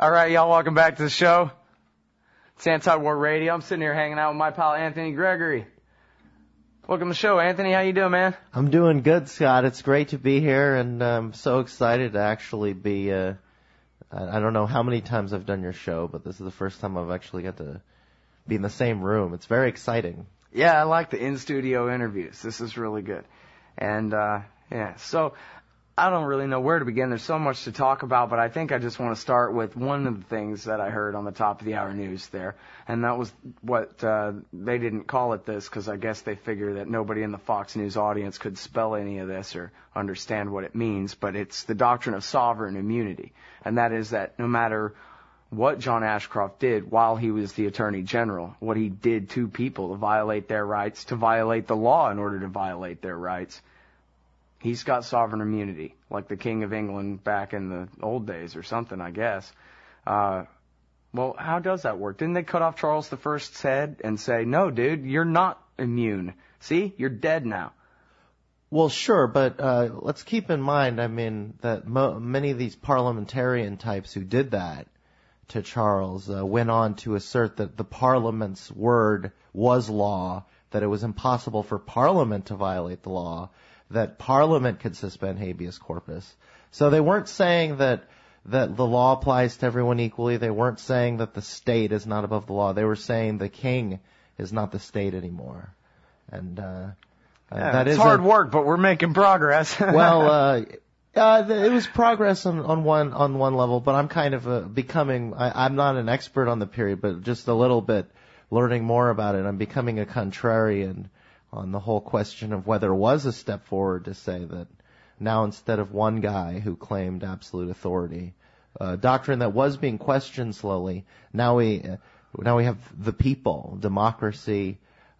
All right, y'all, welcome back to the show. It's Anti-War Radio. I'm sitting here hanging out with my pal Anthony Gregory. Welcome to the show, Anthony. How you doing, man? I'm doing good, Scott. It's great to be here, and I'm so excited to actually be, I don't know how many times I've done your show, but this is the first time I've actually got to be in the same room. It's very exciting. Yeah, I like the in-studio interviews. This is really good. And, yeah, so I don't really know where to begin. There's so much to talk about, but I think I just want to start with one of the things that I heard on the top of the hour news there, and that was what they didn't call it this because I guess they figure that nobody in the Fox News audience could spell any of this or understand what it means, but it's the doctrine of sovereign immunity, and that is that no matter what John Ashcroft did while he was the Attorney General, what he did to people to violate their rights, to violate the law in order to violate their rights, he's got sovereign immunity, like the King of England back in the old days or something, I guess. Well, how does that work? Didn't they cut off Charles I's head and say, no, dude, you're not immune. See, you're dead now. Well, sure, but let's keep in mind, I mean, that many of these parliamentarian types who did that to Charles went on to assert that the Parliament's word was law, that it was impossible for Parliament to violate the law, that Parliament could suspend habeas corpus. So they weren't saying that the law applies to everyone equally. They weren't saying that the state is not above the law. They were saying the king is not the state anymore. And that is hard work, but we're making progress. Well, it was progress on one level, but I'm kind of becoming. I'm not an expert on the period, but just a little bit learning more about it. I'm becoming a contrarian on the whole question of whether it was a step forward to say that now instead of one guy who claimed absolute authority, a doctrine that was being questioned slowly, now we have the people, democracy,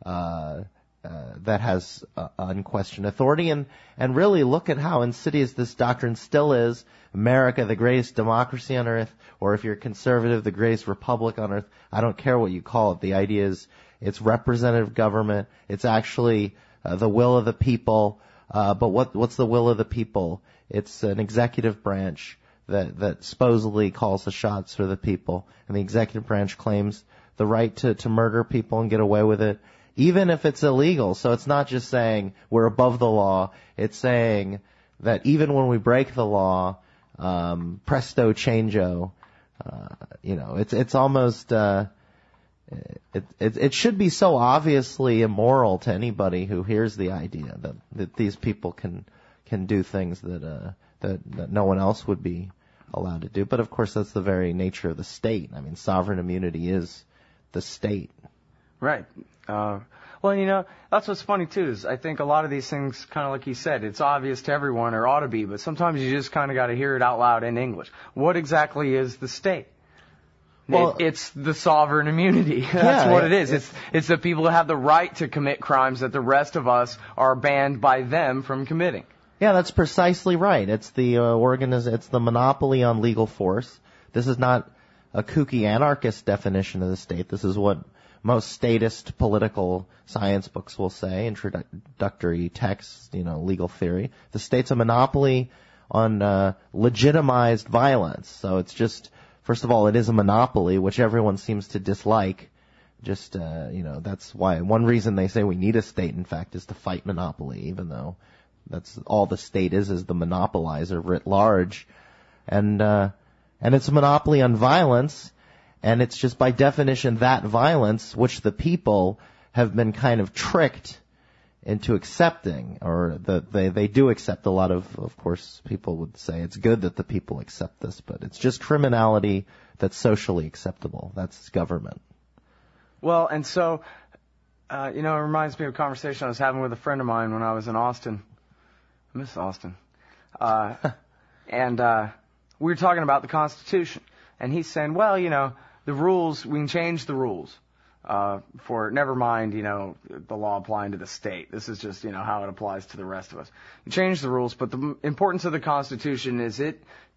that has unquestioned authority, and really look at how insidious this doctrine still is. America, the greatest democracy on earth, or if you're conservative, the greatest republic on earth. I don't care what you call it. The idea is it's representative government. It's actually the will of the people. But what's the will of the people? It's an executive branch that supposedly calls the shots for the people, and the executive branch claims the right to murder people and get away with it, even if it's illegal. So it's not just saying we're above the law. It's saying that even when we break the law, presto changeo, it's almost, it should be so obviously immoral to anybody who hears the idea that these people can do things that no one else would be allowed to do. But of course, that's the very nature of the state. I mean, sovereign immunity is the state. Right. Well, that's what's funny, too, is I think a lot of these things, kind of like you said, it's obvious to everyone or ought to be, but sometimes you just kind of got to hear it out loud in English. What exactly is the state? Well, it's the sovereign immunity. That's what it is. It's the people that have the right to commit crimes that the rest of us are banned by them from committing. Yeah, that's precisely right. It's the it's the monopoly on legal force. This is not a kooky anarchist definition of the state. This is what most statist political science books will say, introductory texts, legal theory. The state's a monopoly on legitimized violence. So it's just, first of all, it is a monopoly, which everyone seems to dislike. Just, that's why one reason they say we need a state, in fact, is to fight monopoly, even though that's all the state is the monopolizer writ large. And it's a monopoly on violence. And it's just by definition that violence, which the people have been kind of tricked into accepting, or they do accept. A lot of course, people would say it's good that the people accept this, but it's just criminality that's socially acceptable. That's government. Well, and so, it reminds me of a conversation I was having with a friend of mine when I was in Austin. I miss Austin. And we were talking about the Constitution. And he's saying, well, the rules, we can change the rules for, never mind, the law applying to the state. This is just, how it applies to the rest of us. You change the rules, but the importance of the Constitution is it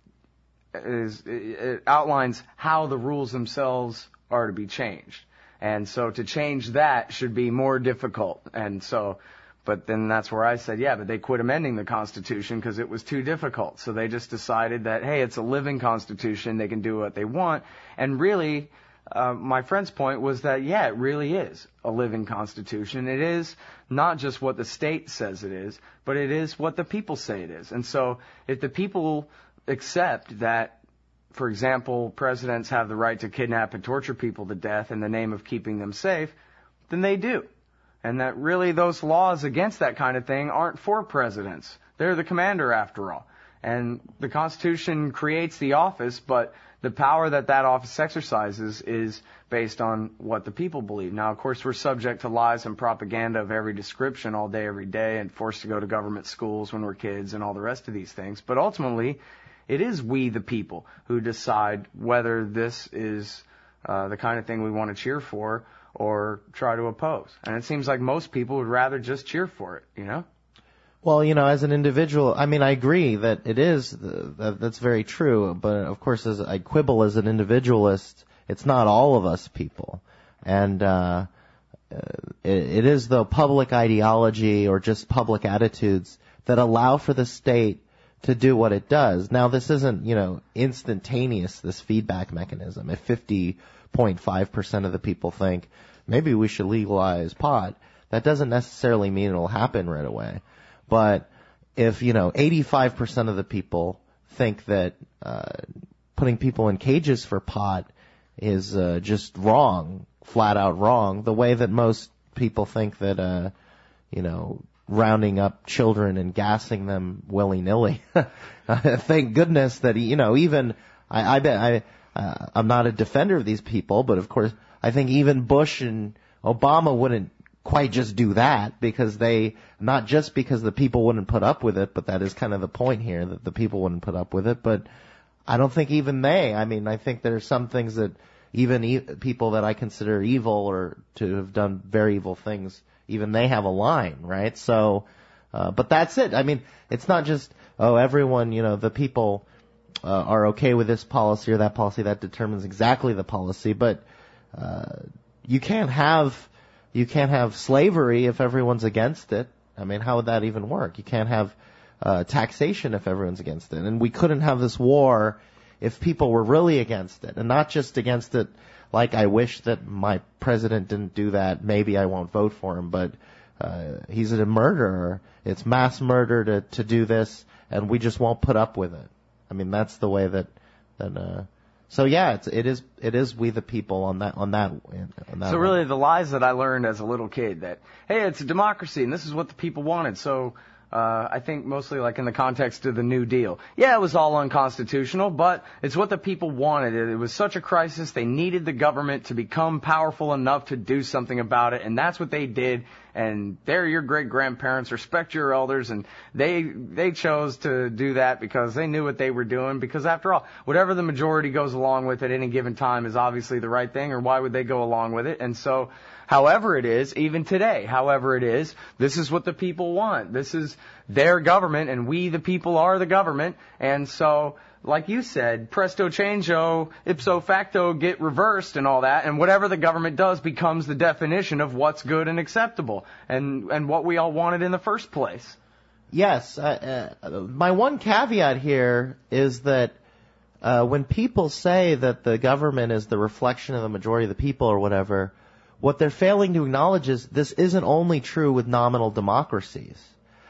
outlines how the rules themselves are to be changed. And so to change that should be more difficult. And so But then that's where I said, yeah, but they quit amending the Constitution because it was too difficult. So they just decided that, hey, it's a living Constitution. They can do what they want. And really, my friend's point was that, yeah, it really is a living Constitution. It is not just what the state says it is, but it is what the people say it is. And so if the people accept that, for example, presidents have the right to kidnap and torture people to death in the name of keeping them safe, then they do. And that really those laws against that kind of thing aren't for presidents. They're the commander after all. And the Constitution creates the office, but the power that office exercises is based on what the people believe. Now, of course, we're subject to lies and propaganda of every description all day, every day, and forced to go to government schools when we're kids and all the rest of these things. But ultimately, it is we, the people, who decide whether this is the kind of thing we want to cheer for or try to oppose. And it seems like most people would rather just cheer for it, you know? Well, as an individual, I mean, I agree that it is, that's very true, but of course, as I quibble as an individualist, it's not all of us people. And it is the public ideology or just public attitudes that allow for the state to do what it does. Now, this isn't, instantaneous, this feedback mechanism. If 50.5% of the people think, maybe we should legalize pot, that doesn't necessarily mean it'll happen right away. But if, 85% of the people think that putting people in cages for pot is just wrong, flat out wrong, the way that most people think that, rounding up children and gassing them willy-nilly. Thank goodness that, even, I'm not a defender of these people, but of course, I think even Bush and Obama wouldn't quite just do that because not just because the people wouldn't put up with it, but that is kind of the point here, that the people wouldn't put up with it. But I don't think even I think there are some things that even people that I consider evil or to have done very evil things, even they have a line, right? So, but that's it. I mean, it's not just, everyone, the people are okay with this policy or that policy, that determines exactly the policy, but you can't have slavery if everyone's against it. I mean, how would that even work? You can't have taxation if everyone's against it. And we couldn't have this war if people were really against it, and not just against it like I wish that my president didn't do that, maybe I won't vote for him, but he's a murderer. It's mass murder to do this, and we just won't put up with it. I mean, that's the way that so yeah, it is we the people on that. So really, the lies that I learned as a little kid that, hey, it's a democracy and this is what the people wanted. So I think mostly like in the context of the New Deal. Yeah, it was all unconstitutional, but it's what the people wanted. It was such a crisis. They needed the government to become powerful enough to do something about it, and that's what they did. And they're your great-grandparents. Respect your elders, and they chose to do that because they knew what they were doing. Because after all, whatever the majority goes along with at any given time is obviously the right thing, or why would they go along with it? And so, however it is, even today, however it is, this is what the people want. This is their government, and we, the people, are the government. And so, like you said, presto changeo, ipso facto, get reversed and all that, and whatever the government does becomes the definition of what's good and acceptable, and what we all wanted in the first place. Yes, my one caveat here is that when people say that the government is the reflection of the majority of the people or whatever, what they're failing to acknowledge is this isn't only true with nominal democracies.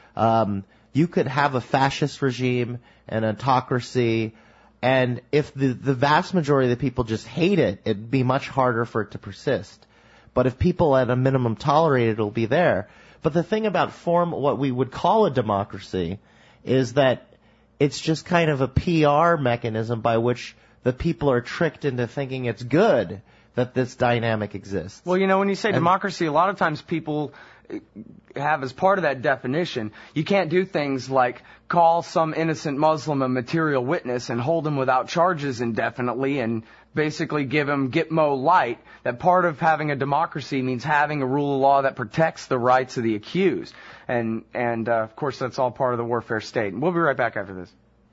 You could have a fascist regime, an autocracy, and if the vast majority of the people just hate it, it'd be much harder for it to persist. But if people at a minimum tolerate it, it'll be there. But the thing about what we would call a democracy is that it's just kind of a PR mechanism by which the people are tricked into thinking it's good that this dynamic exists. Well, when you say democracy, a lot of times people have as part of that definition, you can't do things like call some innocent Muslim a material witness and hold him without charges indefinitely and basically give him Gitmo light. That part of having a democracy means having a rule of law that protects the rights of the accused. And of course, that's all part of the warfare state. And we'll be right back after this.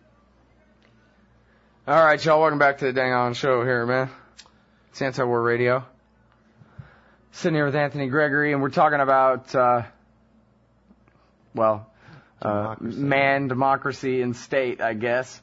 All right, y'all, welcome back to the Dang On Show here, man. It's Anti-War Radio. Sitting here with Anthony Gregory, and we're talking about man, democracy, and state, I guess.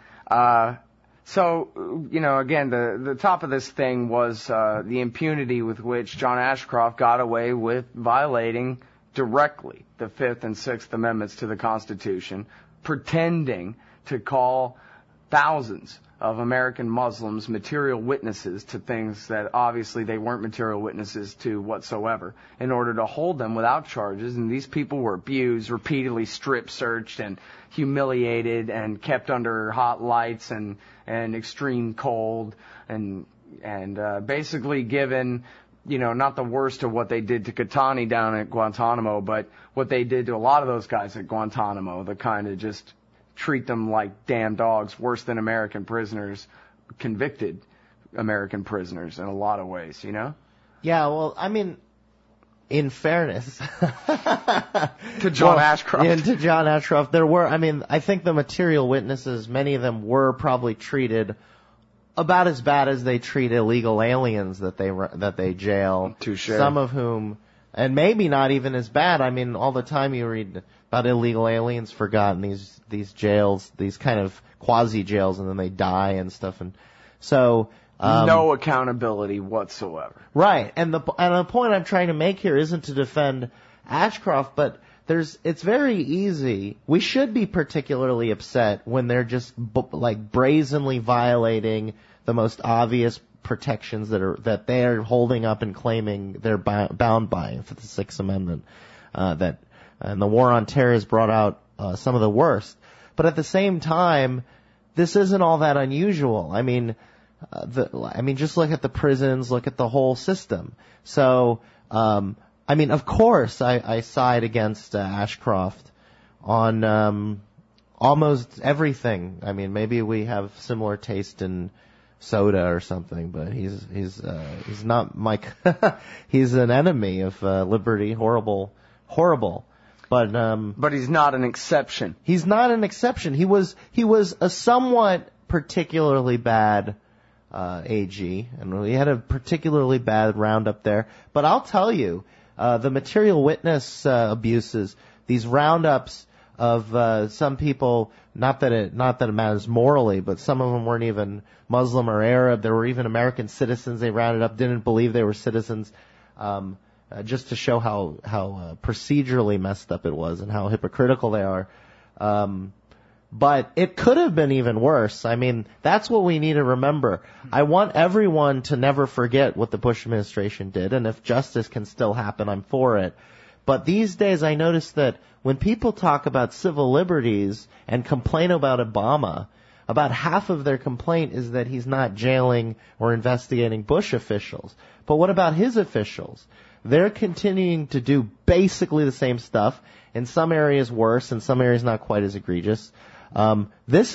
So, again, the top of this thing was the impunity with which John Ashcroft got away with violating directly the Fifth and Sixth Amendments to the Constitution, pretending to call thousands of American Muslims material witnesses to things that obviously they weren't material witnesses to whatsoever, in order to hold them without charges. And these people were abused, repeatedly strip searched and humiliated and kept under hot lights and extreme cold and basically given, not the worst of what they did to Katani down at Guantanamo, but what they did to a lot of those guys at Guantanamo, the kind of just treat them like damn dogs, worse than American prisoners, convicted American prisoners in a lot of ways, Yeah, well, I mean, in fairness to John Ashcroft. Yeah, to John Ashcroft, I think the material witnesses, many of them were probably treated about as bad as they treat illegal aliens that they jail. Touche. Some of whom, and maybe not even as bad. I mean, all the time you read about illegal aliens forgotten these jails, these kind of quasi jails, and then they die and stuff, and so no accountability whatsoever. Right, and the point I'm trying to make here isn't to defend Ashcroft, but it's very easy. We should be particularly upset when they're just brazenly violating the most obvious protections that they're holding up and claiming they're bound by for the Sixth Amendment. And the war on terror has brought out some of the worst. But at the same time, this isn't all that unusual. I mean, just look at the prisons, look at the whole system. So, of course, I side against Ashcroft on almost everything. I mean, maybe we have similar taste in soda or something, but he's not my. He's an enemy of liberty. Horrible. But he's not an exception. He's not an exception. He was a somewhat particularly bad AG, and we had a particularly bad roundup there. But I'll tell you, the material witness abuses, these roundups of some people, not that it matters morally, but some of them weren't even Muslim or Arab. There were even American citizens they rounded up, didn't believe they were citizens. Just to show how procedurally messed up it was and how hypocritical they are. But it could have been even worse. I mean, that's what we need to remember. I want everyone to never forget what the Bush administration did, and if justice can still happen, I'm for it. But these days I notice that when people talk about civil liberties and complain about Obama, about half of their complaint is that he's not jailing or investigating Bush officials. But what about his officials? They're continuing to do basically the same stuff. In some areas worse, in some areas not quite as egregious. It's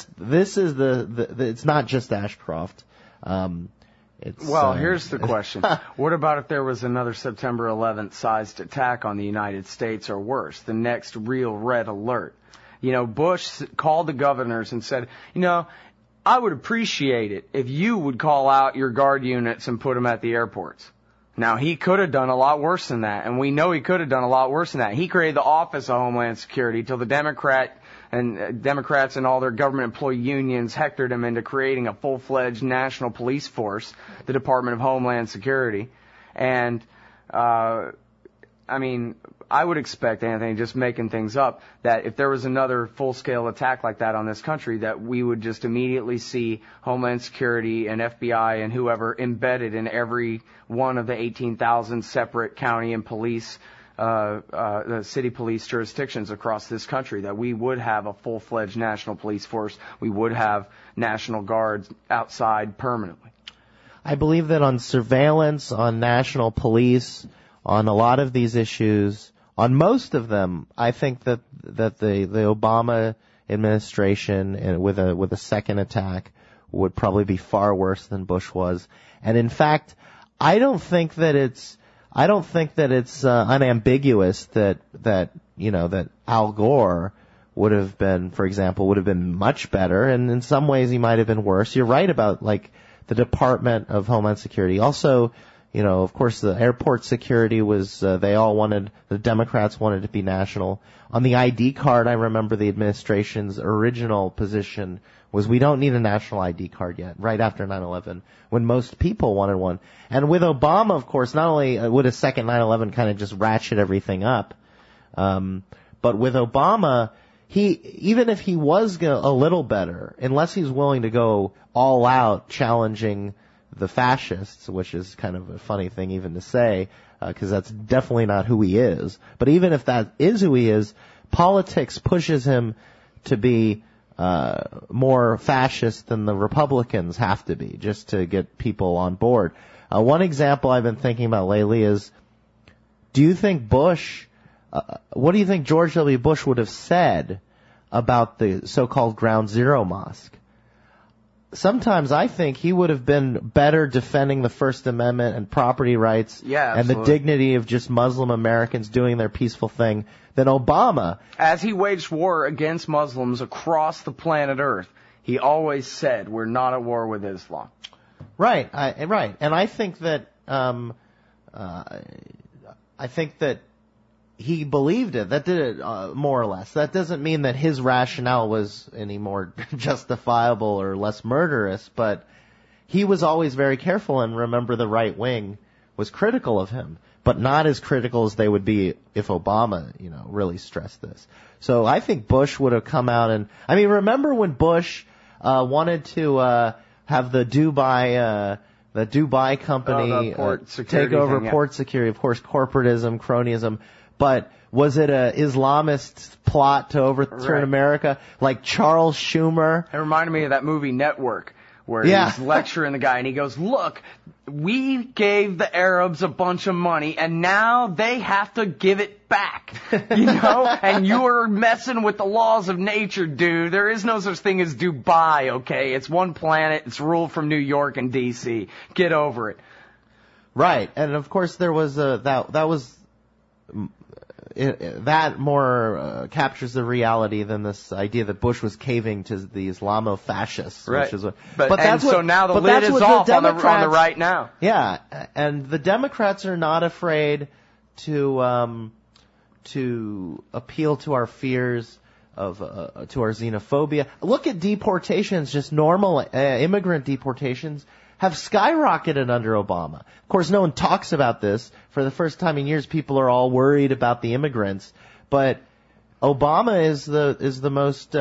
not just Ashcroft. Here's the question. What about if there was another September 11th sized attack on the United States, or worse, the next real red alert? Bush called the governors and said, I would appreciate it if you would call out your guard units and put them at the airports. Now, he could have done a lot worse than that, and we know he could have done a lot worse than that. He created the Office of Homeland Security till the Democrats and all their government employee unions hectored him into creating a full-fledged national police force, the Department of Homeland Security. And, I would expect, Anthony, just making things up, that if there was another full-scale attack like that on this country, that we would just immediately see Homeland Security and FBI and whoever embedded in every one of the 18,000 separate county and police, the city police jurisdictions across this country, that we would have a full-fledged national police force. We would have National Guards outside permanently. I believe that on surveillance, on national police, on a lot of these issues, on most of them, I think that the Obama administration, and with a second attack, would probably be far worse than Bush was. And in fact, I don't think that it's unambiguous that Al Gore would have been much better, and in some ways he might have been worse. You're right about the Department of Homeland Security. Also, Of course, the airport security was, the Democrats wanted to be national. On the ID card, I remember the administration's original position was we don't need a national ID card yet, right after 9/11, when most people wanted one. And with Obama, of course, not only would a second 9/11 kind of just ratchet everything up, but with Obama, even if he was a little better, unless he's willing to go all out challenging the fascists, which is kind of a funny thing even to say, because that's definitely not who he is. But even if that is who he is, politics pushes him to be more fascist than the Republicans have to be, just to get people on board. One example I've been thinking about lately is, do you think what do you think George W. Bush would have said about the so-called Ground Zero Mosque? Sometimes I think he would have been better defending the First Amendment and property rights and the dignity of just Muslim Americans doing their peaceful thing than Obama. As he waged war against Muslims across the planet Earth, he always said, we're not at war with Islam. Right, right. And I think that he believed it. That did it, more or less. That doesn't mean that his rationale was any more justifiable or less murderous, but he was always very careful, and remember the right wing was critical of him, but not as critical as they would be if Obama, really stressed this. So I think Bush would have come out and, remember when Bush, wanted to, have the Dubai company, take over port security, of course, corporatism, cronyism. But was it a Islamist plot to overturn America, like Charles Schumer? It reminded me of that movie Network, where he's lecturing the guy, and he goes, look, we gave the Arabs a bunch of money, and now they have to give it back, and you're messing with the laws of nature, dude. There is no such thing as Dubai, okay? It's one planet. It's ruled from New York and D.C. Get over it. Right, and of course there was that more captures the reality than this idea that Bush was caving to the Islamo-fascists. Right. Which is so now the lid is off on the right now. Yeah, and the Democrats are not afraid to appeal to our fears of to our xenophobia. Look at deportations, just normal immigrant deportations have skyrocketed under Obama. Of course, no one talks about this. For the first time in years, people are all worried about the immigrants. But Obama is the most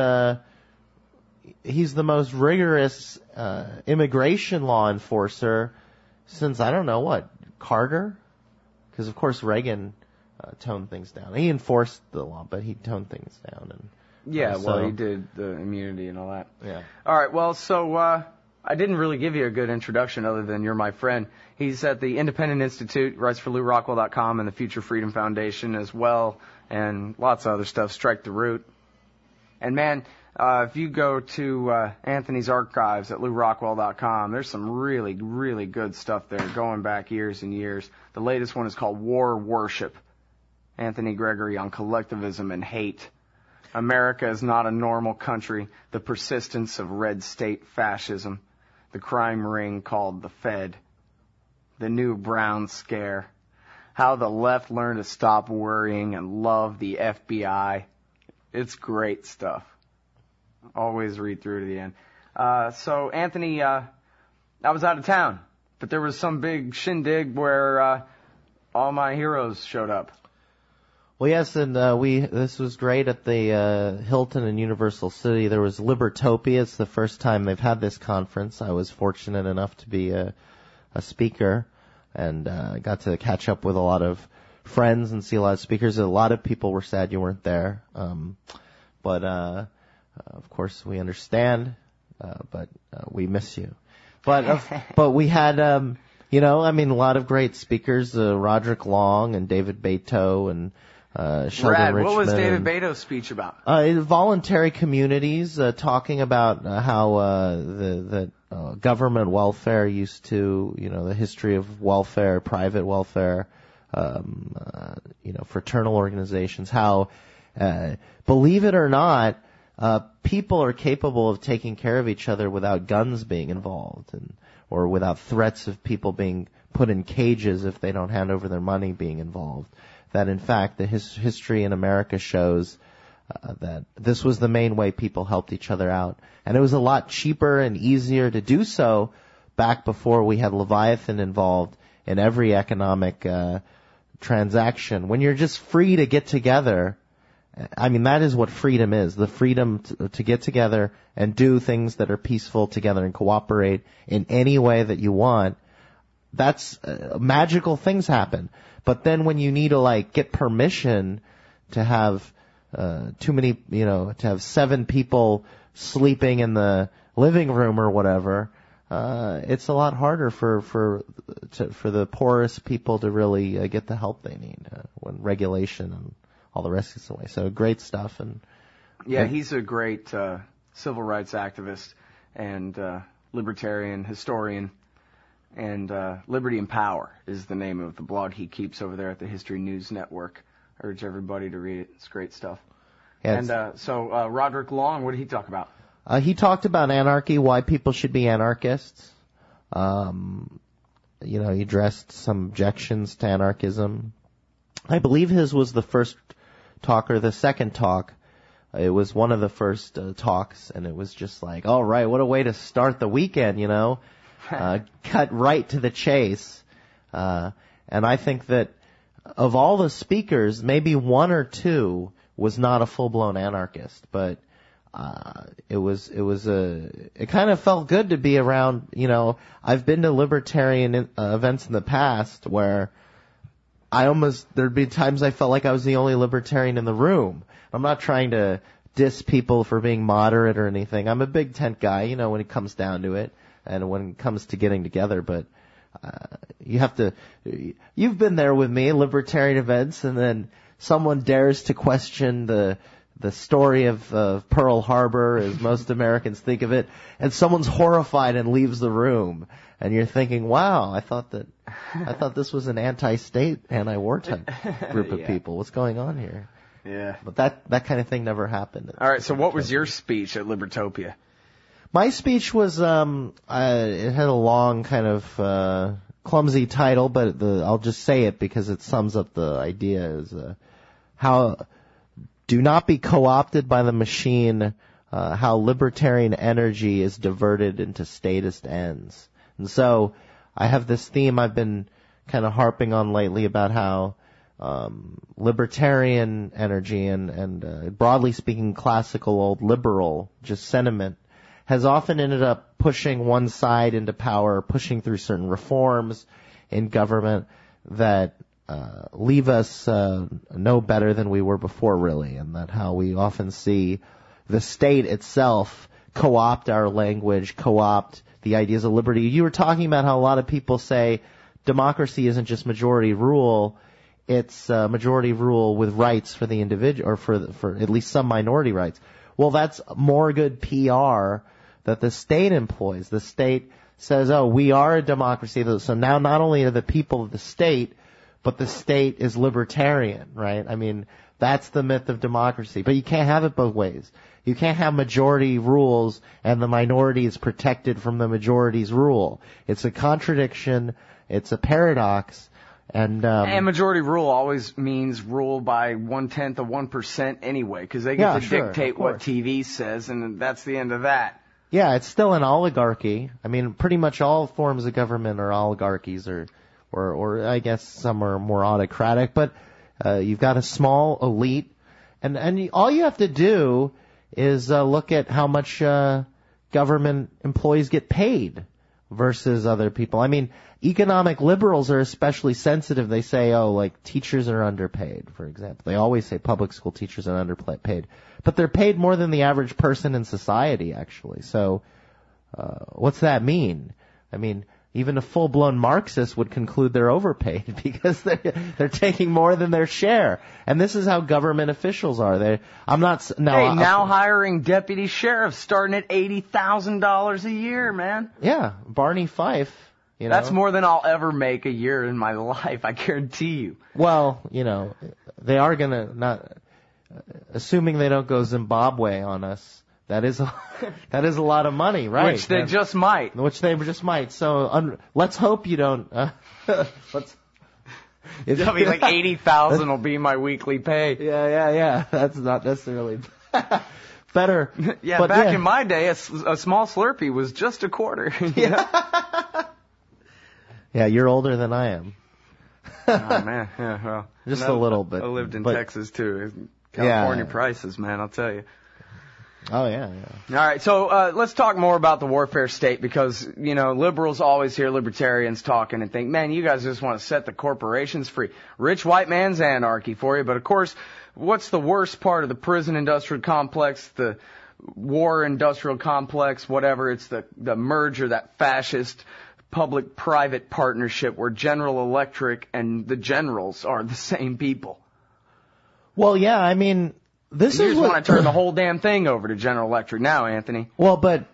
he's the most rigorous immigration law enforcer since, I don't know what, Carter? Because of course Reagan toned things down. He enforced the law, but he toned things down. And he did the immunity and all that. Yeah. All right. Well, so. I didn't really give you a good introduction other than you're my friend. He's at the Independent Institute, writes for LouRockwell.com and the Future Freedom Foundation as well, and lots of other stuff, Strike the Root. And man, if you go to Anthony's archives at LouRockwell.com, there's some really, really good stuff there going back years and years. The latest one is called War Worship. Anthony Gregory on collectivism and hate. America is not a normal country. The persistence of red state fascism. The crime ring called the Fed. The new Brown scare. How the left learned to stop worrying and love the FBI. It's great stuff. Always read through to the end. So, Anthony, I was out of town, but there was some big shindig where all my heroes showed up. Well, yes, and this was great at the Hilton in Universal City. There was Libertopia. It's the first time they've had this conference. I was fortunate enough to be a speaker, and got to catch up with a lot of friends and see a lot of speakers. A lot of people were sad you weren't there, but of course we understand, but we miss you. But we had a lot of great speakers, Roderick Long and David Beto and Sheldon Brad, Richman. what was David Beto's speech about? Voluntary communities, talking about how the government welfare used to, the history of welfare, private welfare, fraternal organizations, how, believe it or not, people are capable of taking care of each other without guns being involved or without threats of people being put in cages if they don't hand over their money being involved. That in fact the history in America shows that this was the main way people helped each other out. And it was a lot cheaper and easier to do so back before we had Leviathan involved in every economic transaction. When you're just free to get together, I mean, that is what freedom is, the freedom to get together and do things that are peaceful together and cooperate in any way that you want. That's magical things happen. But then when you need to, like, get permission to have too many, to have 7 people sleeping in the living room or whatever, it's a lot harder for the poorest people to really get the help they need when regulation and all the rest is away. So great stuff. And he's a great civil rights activist and libertarian historian. And Liberty and Power is the name of the blog he keeps over there at the History News Network. I urge everybody to read it. It's great stuff. Yeah, and so Roderick Long, what did he talk about? He talked about anarchy, why people should be anarchists. He addressed some objections to anarchism. I believe his was the first talk or the second talk. It was one of the first talks, and it was just like, all right, what a way to start the weekend, cut right to the chase. And I think that of all the speakers, maybe 1 or 2 was not a full-blown anarchist, but it kind of felt good to be around. I've been to libertarian events in the past where there'd be times I felt like I was the only libertarian in the room. I'm not trying to diss people for being moderate or anything. I'm a big tent guy, when it comes down to it. And when it comes to getting together, but you've been there with me, libertarian events, and then someone dares to question the story of Pearl Harbor, as most Americans think of it, and someone's horrified and leaves the room, and you're thinking, wow, I thought this was an anti-state, anti-war type group of people. What's going on here? Yeah. But that kind of thing never happened. All right, so what was your speech at Libertopia? My speech was, it had a long kind of clumsy title, but I'll just say it because it sums up the idea, is how do not be co-opted by the machine, how libertarian energy is diverted into statist ends. And so I have this theme I've been kind of harping on lately about how libertarian energy and broadly speaking classical old liberal just sentiment has often ended up pushing one side into power, pushing through certain reforms in government that leave us no better than we were before, really, and that how we often see the state itself co-opt our language, co-opt the ideas of liberty. You were talking about how a lot of people say democracy isn't just majority rule, it's majority rule with rights for the individual, or for at least some minority rights. Well, that's more good PR that the state employs. The state says, oh, we are a democracy, so now not only are the people of the state, but the state is libertarian, right? I mean, that's the myth of democracy. But you can't have it both ways. You can't have majority rules and the minority is protected from the majority's rule. It's a contradiction. It's a paradox. And majority rule always means rule by 1/10 of 1% anyway, because they get to dictate what TV says, and that's the end of that. Yeah, it's still an oligarchy. I mean, pretty much all forms of government are oligarchies, or I guess some are more autocratic. But you've got a small elite, and all you have to do is look at how much government employees get paid versus other people. I mean, economic liberals are especially sensitive. They say, oh, like teachers are underpaid, for example. They always say public school teachers are underpaid. But they're paid more than the average person in society, actually. So what's that mean? I mean, even a full-blown Marxist would conclude they're overpaid because they're taking more than their share. And this is how government officials are. Now hiring deputy sheriffs starting at $80,000 a year, man. Yeah, Barney Fife. That's more than I'll ever make a year in my life, I guarantee you. Well, they are going to, not assuming they don't go Zimbabwe on us, That is a lot of money, right? Which they just might. Which they just might. So let's hope you don't. It'll be like 80,000 will be my weekly pay. Yeah. That's not necessarily better. Yeah, but back in my day, a small Slurpee was just a quarter. Yeah, you're older than I am. Oh man, yeah, well, just a little bit. I lived in Texas too. California prices, man, I'll tell you. Oh yeah. All right, so let's talk more about the warfare state because, you know, liberals always hear libertarians talking and think, man, you guys just want to set the corporations free. Rich white man's anarchy for you. But of course, what's the worst part of the prison industrial complex, the war industrial complex, whatever? It's the merger, that fascist public-private partnership where General Electric and the generals are the same people. Well, yeah, I mean, this you is just want to turn the whole damn thing over to General Electric now, Anthony. Well, but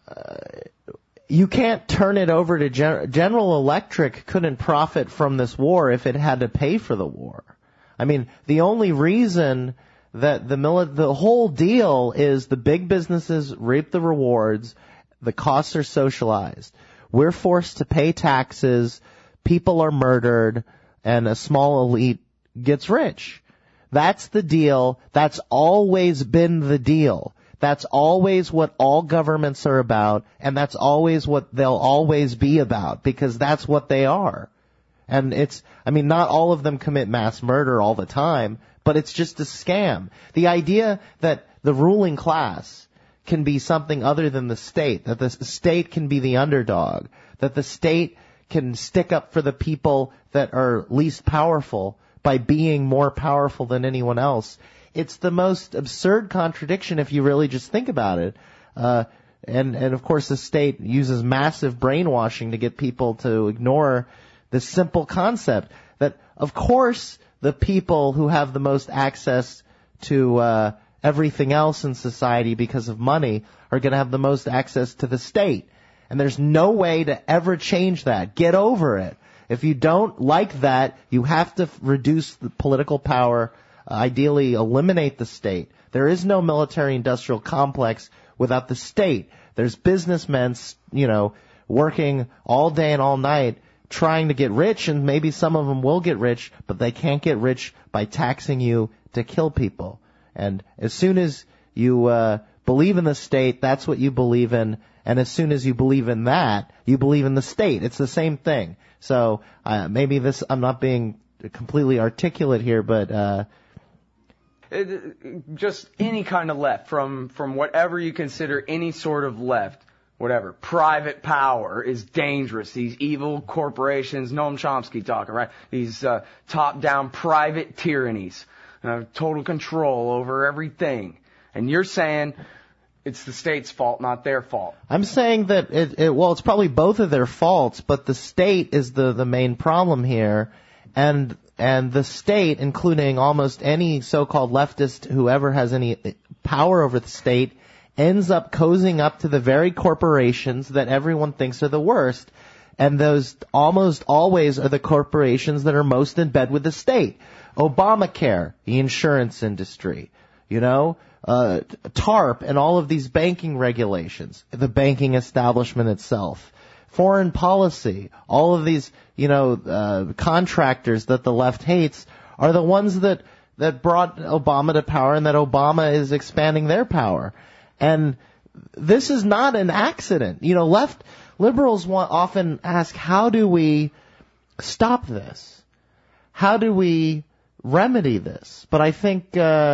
you can't turn it over to General Electric. Couldn't profit from this war if it had to pay for the war. I mean, the only reason that the whole deal is the big businesses reap the rewards, the costs are socialized. We're forced to pay taxes, people are murdered, and a small elite gets rich. That's the deal. That's always been the deal. That's always what all governments are about, and that's always what they'll always be about, because that's what they are. And not all of them commit mass murder all the time, but it's just a scam. The idea that the ruling class can be something other than the state, that the state can be the underdog, that the state can stick up for the people that are least powerful by being more powerful than anyone else. It's the most absurd contradiction if you really just think about it. And of course the state uses massive brainwashing to get people to ignore this simple concept that, of course, the people who have the most access to everything else in society because of money are going to have the most access to the state. And there's no way to ever change that. Get over it. If you don't like that, you have to reduce the political power, ideally eliminate the state. There is no military-industrial complex without the state. There's businessmen, working all day and all night trying to get rich, and maybe some of them will get rich, but they can't get rich by taxing you to kill people. And as soon as you believe in the state, that's what you believe in. And as soon as you believe in that, you believe in the state. It's the same thing. So maybe I'm not being completely articulate here, but just any kind of left, from whatever you consider any sort of left, whatever. Private power is dangerous. These evil corporations, Noam Chomsky talking, right? These top-down private tyrannies. Total control over everything. And you're saying it's the state's fault, not their fault. I'm saying that it's probably both of their faults, but the state is the main problem here. And the state, including almost any so-called leftist who ever has any power over the state, ends up cozying up to the very corporations that everyone thinks are the worst. And those almost always are the corporations that are most in bed with the state. Obamacare, the insurance industry, TARP and all of these banking regulations, the banking establishment itself, foreign policy, all of these, contractors that the left hates are the ones that brought Obama to power and that Obama is expanding their power. And this is not an accident. Liberals often ask, how do we stop this? How do we remedy this? But I think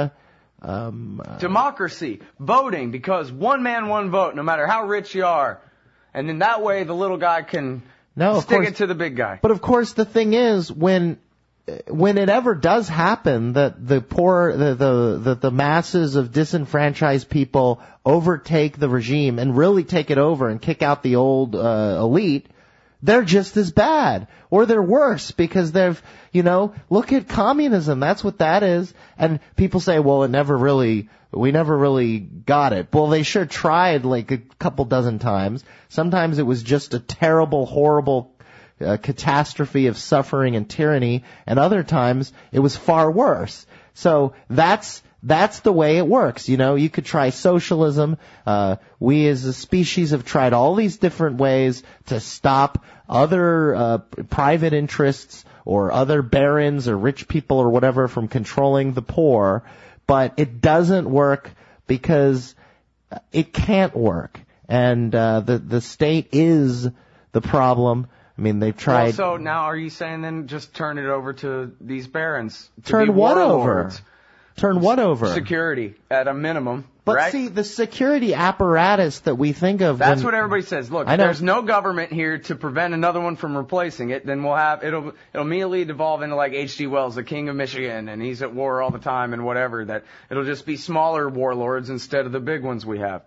democracy, voting, because one man, one vote, no matter how rich you are, and then that way the little guy can stick it to the big guy. But of course, the thing is, when it ever does happen that the poor, the masses of disenfranchised people overtake the regime and really take it over and kick out the old elite, they're just as bad, or they're worse, because look at communism. That's what that is. And people say, well, we never really got it. Well, they sure tried like a couple dozen times. Sometimes it was just a terrible, horrible catastrophe of suffering and tyranny, and other times it was far worse. So that's that's the way it works. You could try socialism. We as a species have tried all these different ways to stop other private interests or other barons or rich people or whatever from controlling the poor, but it doesn't work because it can't work. And the state is the problem. I mean, they've tried. Well, so now are you saying then just turn it over to these barons? Turn what over? Turn what over? Security, at a minimum. But right? see, the security apparatus that we think of. That's what everybody says. Look, if there's no government here to prevent another one from replacing it, then it'll immediately devolve into like H.G. Wells, the King of Michigan, and he's at war all the time and whatever. That it'll just be smaller warlords instead of the big ones we have.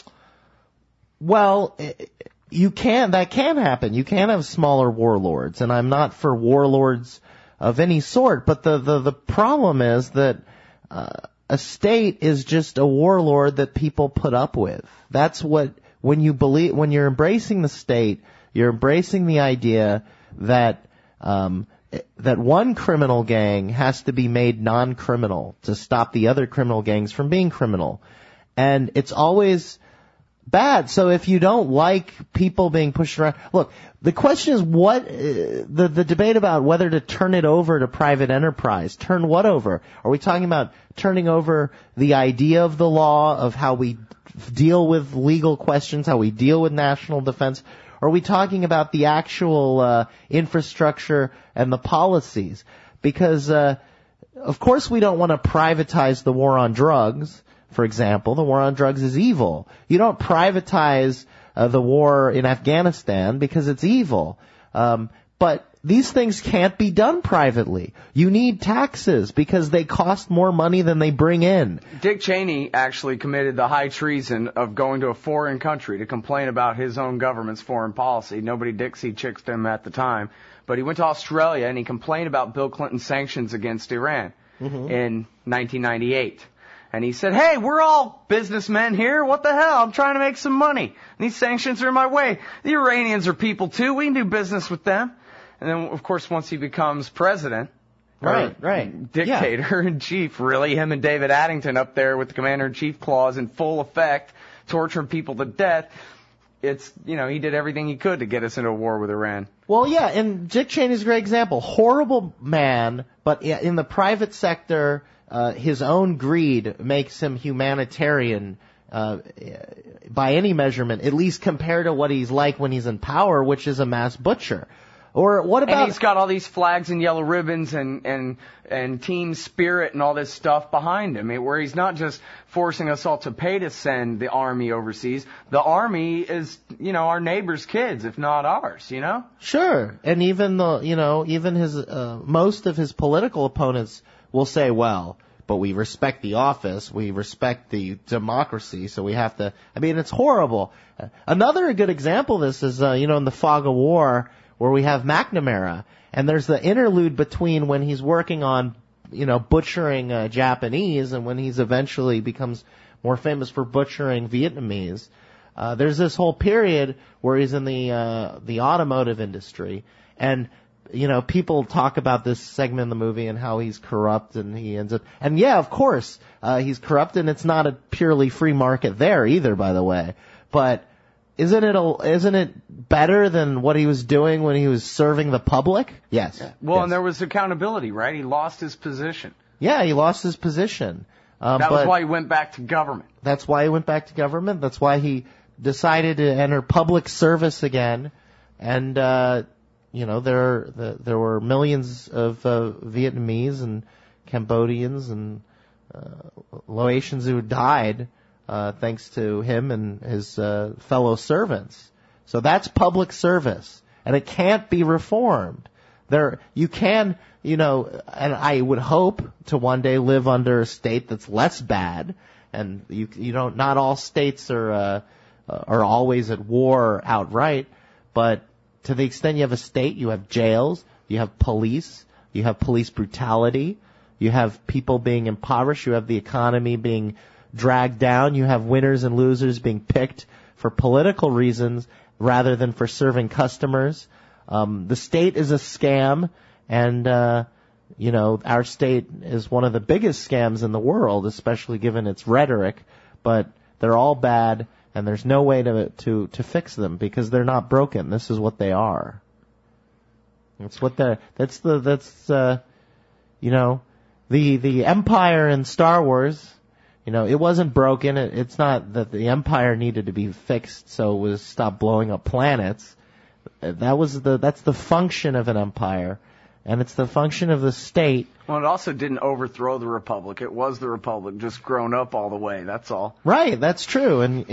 Well, that can happen. You can have smaller warlords, and I'm not for warlords of any sort. But the problem is that a state is just a warlord that people put up with. That's when you're embracing the state, you're embracing the idea that one criminal gang has to be made non-criminal to stop the other criminal gangs from being criminal. And it's always bad. So if you don't like people being pushed around, look, the question is the debate about whether to turn it over to private enterprise. Turn what over? Are we talking about turning over the idea of the law, of how we deal with legal questions, how we deal with national defense? Or are we talking about the actual infrastructure and the policies? Because, of course, we don't want to privatize the war on drugs. For example, the war on drugs is evil. You don't privatize the war in Afghanistan because it's evil. But these things can't be done privately. You need taxes because they cost more money than they bring in. Dick Cheney actually committed the high treason of going to a foreign country to complain about his own government's foreign policy. Nobody Dixie-chicked him at the time. But he went to Australia and he complained about Bill Clinton's sanctions against Iran in 1998. And he said, hey, we're all businessmen here. What the hell? I'm trying to make some money. And these sanctions are in my way. The Iranians are people, too. We can do business with them. And then, of course, once he becomes president, dictator-in-chief, really, him and David Addington up there with the commander-in-chief clause in full effect, torturing people to death, he did everything he could to get us into a war with Iran. Well, yeah, and Dick Cheney's a great example. Horrible man, but in the private sector, his own greed makes him humanitarian by any measurement, at least compared to what he's like when he's in power, which is a mass butcher. Or what about? And he's got all these flags and yellow ribbons and team spirit and all this stuff behind him, where he's not just forcing us all to pay to send the army overseas. The army is, our neighbors' kids, if not ours, Sure. And even even his most of his political opponents will say, well, but we respect the office, we respect the democracy, so we have to. It's horrible. Another good example of this is, in the fog of war, where we have McNamara, and there's the interlude between when he's working on, butchering Japanese and when he's eventually becomes more famous for butchering Vietnamese. There's this whole period where he's in the automotive industry, and people talk about this segment in the movie and how he's corrupt and he ends up, and yeah, of course, he's corrupt, and it's not a purely free market there either, by the way, but isn't it better than what he was doing when he was serving the public? Yes. Yeah. Well, yes. And there was accountability, right? He lost his position. Yeah, he lost his position. That was why he went back to government. That's why he went back to government. That's why he decided to enter public service again. And, there were millions of Vietnamese and Cambodians and Laotians who died thanks to him and his fellow servants. So that's public service, and it can't be reformed. You can, and I would hope to one day live under a state that's less bad, and not all states are always at war outright, but to the extent you have a state, you have jails, you have police brutality, you have people being impoverished, you have the economy being dragged down, you have winners and losers being picked for political reasons rather than for serving customers. The state is a scam, and our state is one of the biggest scams in the world, especially given its rhetoric, but they're all bad, and there's no way to fix them because they're not broken. This is what they are. The Empire in Star Wars, it wasn't broken. It's not that the Empire needed to be fixed so it was stop blowing up planets. That's the function of an empire, and it's the function of the state. Well, it also didn't overthrow the Republic. It was the Republic, just grown up all the way. That's all. Right, that's true. And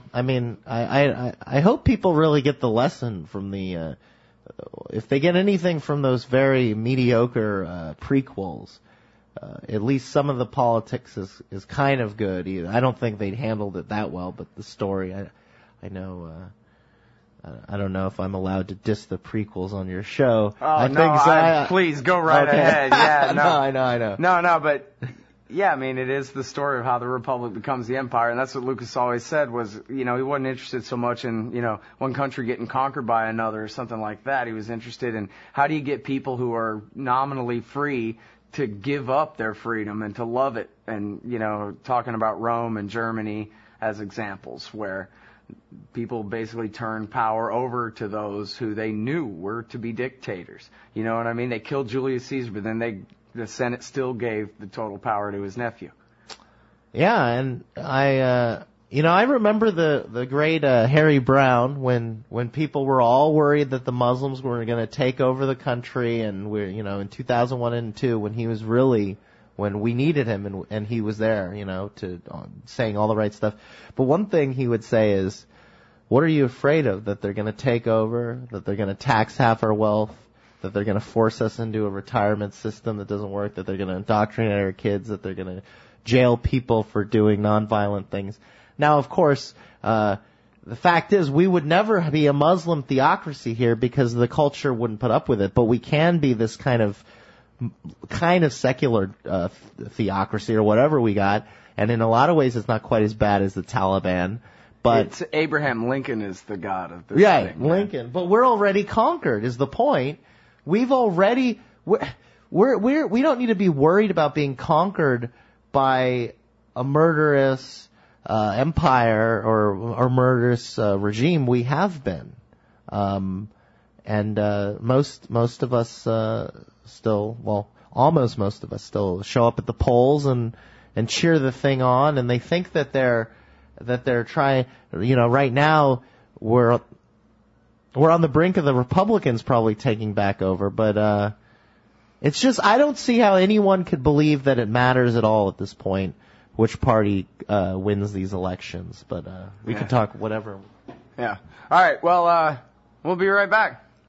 I hope people really get the lesson from the. If they get anything from those very mediocre prequels, at least some of the politics is kind of good. I don't think they handled it that well, but the story, I know. I don't know if I'm allowed to diss the prequels on your show. Oh, please go right ahead. Yeah, no, I know. No, but yeah, it is the story of how the Republic becomes the Empire, and that's what Lucas always said was, he wasn't interested so much in, one country getting conquered by another or something like that. He was interested in how do you get people who are nominally free to give up their freedom and to love it, and, talking about Rome and Germany as examples where people basically turned power over to those who they knew were to be dictators. You know what I mean? They killed Julius Caesar, but then the Senate still gave the total power to his nephew. Yeah, and I remember the great Harry Brown when people were all worried that the Muslims were going to take over the country, and in 2001 and 2002 when we needed him and he was there, to saying all the right stuff. But one thing he would say is, what are you afraid of? That they're going to take over, that they're going to tax half our wealth, that they're going to force us into a retirement system that doesn't work, that they're going to indoctrinate our kids, that they're going to jail people for doing nonviolent things. Now, of course, the fact is we would never be a Muslim theocracy here because the culture wouldn't put up with it, but we can be this kind of secular theocracy or whatever we got, and in a lot of ways it's not quite as bad as the Taliban. But it's Abraham Lincoln is the god of this thing. Lincoln. But we're already conquered is the point. We don't need to be worried about being conquered by a murderous empire or murderous regime. We have been, and most of us almost most of us still show up at the polls and cheer the thing on, and they think that they're trying. Right now we're on the brink of the Republicans probably taking back over, but it's just I don't see how anyone could believe that it matters at all at this point which party wins these elections. But we can talk whatever. Yeah. All right. Well, we'll be right back.